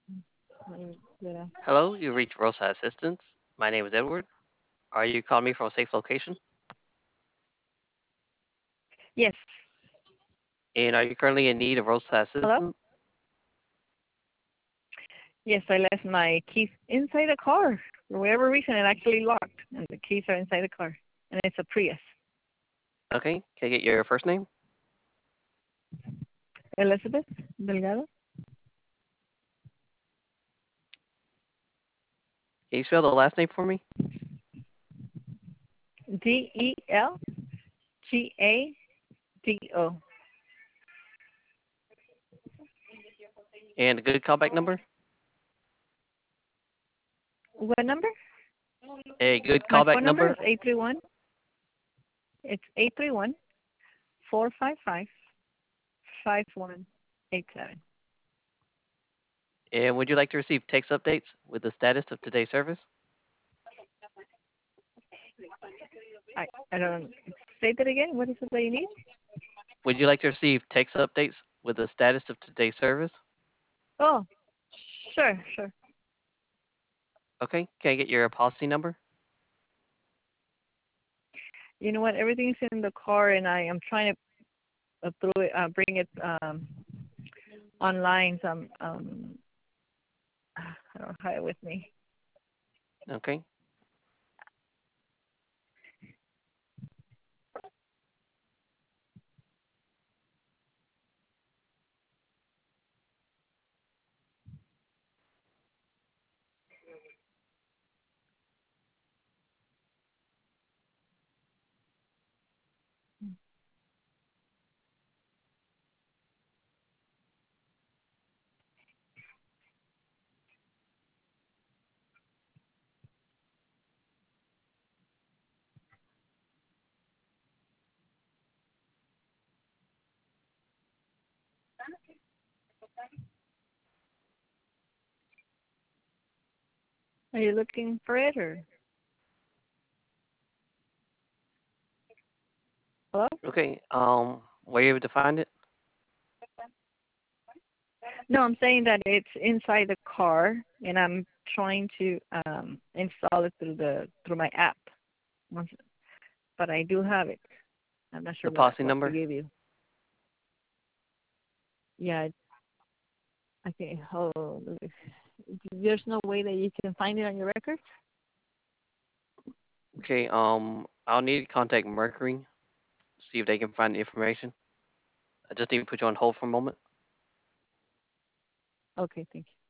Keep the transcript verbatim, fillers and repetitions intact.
Mm, yeah. Hello, you reached Rosa Assistance. My name is Edward. Are you calling me from a safe location? Yes. And are you currently in need of Rosa Hello? Assistance? Yes, I left my keys inside the car. For whatever reason, it actually locked, and the keys are inside the car. And it's a Prius. Okay, can I get your first name? Elizabeth Delgado? Can you spell the last name for me? D E L G A D O. And a good callback number? What number? A good My callback phone number is number? eight three one. It's eight three one four five five five one eight seven. And would you like to receive text updates with the status of today's service? I, I don't say that again. What is it that you need? Would you like to receive text updates with the status of today's service? Oh, sure, sure. Okay, can I get your policy number? You know what? Everything's in the car, and I am trying to uh, throw it, uh, bring it um, online. So I'm, um, I don't have it with me. Okay. Are you looking for it or hello? Okay, um, were you able to find it? No, I'm saying that it's inside the car, and I'm trying to um, install it through the through my app. Once, but I do have it. I'm not sure The what policy what to number? give you. Yeah, I think. Oh, there's no way that you can find it on your records. Okay, um, I'll need to contact Mercury, see if they can find the information. I just need to put you on hold for a moment. Okay, thank you.